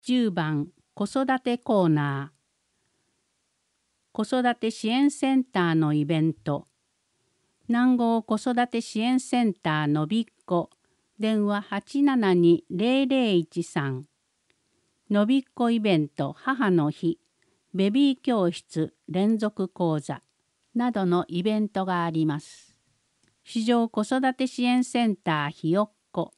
10番子育てコーナー。子育て支援センターのイベント。南郷子育て支援センターのびっこ。電話872-0013。のびっこイベント母の日。ベビー教室連続講座などのイベントがあります。市場子育て支援センターひよっこ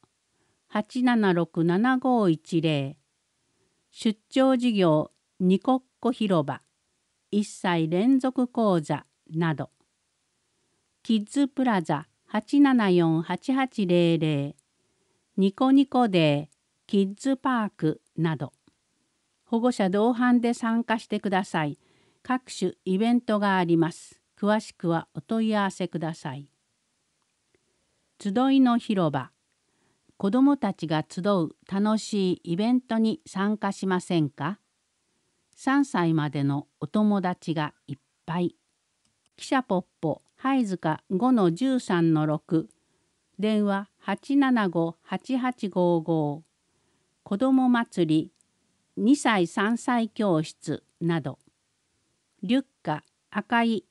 876-7510。出張事業にこっこ広場1歳連続講座など。キッズプラザ 874-8800。ニコニコデーキッズパークなど。保護者同伴で参加してください。各種イベントがあります。詳しくはお問い合わせください。集いの広場。子どもたちが集う楽しいイベントに参加しませんか？ 3 歳までのお友達がいっぱい。汽車ポッポはいずか 5-13-6。電話875-8855。子ども祭り2歳3歳教室など。リュッカ赤い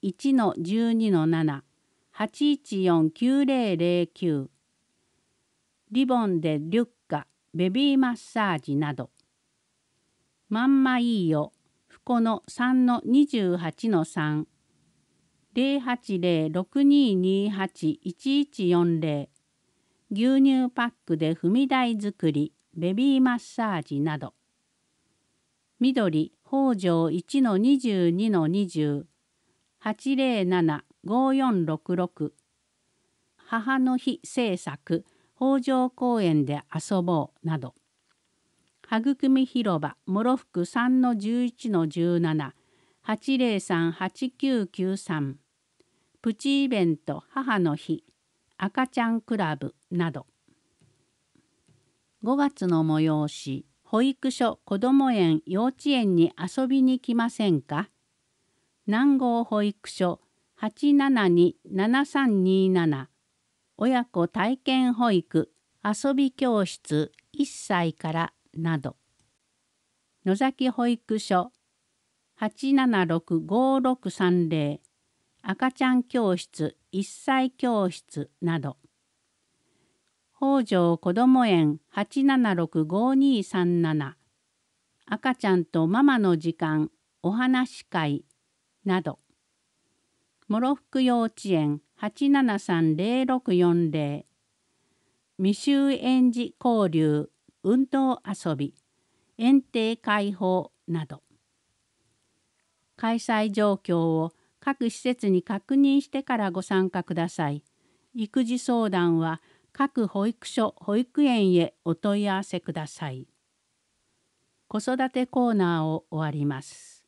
1-12-7。814-9009。リボンでリュッカベビーマッサージなど。まんまいいよふこの 3-28-3。080-6228-1140。牛乳パックで踏み台作りベビーマッサージなど。緑北条 1-22-20。807-5466。母の日制作北条公園で遊ぼうなど。育み広場諸福 3-11-17。803-8993。プチイベント母の日赤ちゃんクラブなど。5月の催し保育所こども園幼稚園に遊びに来ませんか？南郷保育所 872-7327。親子体験保育遊び教室1歳からなど。野崎保育所 876-5630。赤ちゃん教室1歳教室など。北条こども園 876-5237。赤ちゃんとママの時間お話し会など。諸福幼稚園 873-0640。未就園児交流運動遊び園庭開放など。開催状況を各施設に確認してからご参加ください。育児相談は各保育所・保育園へお問い合わせください。子育てコーナーを終わります。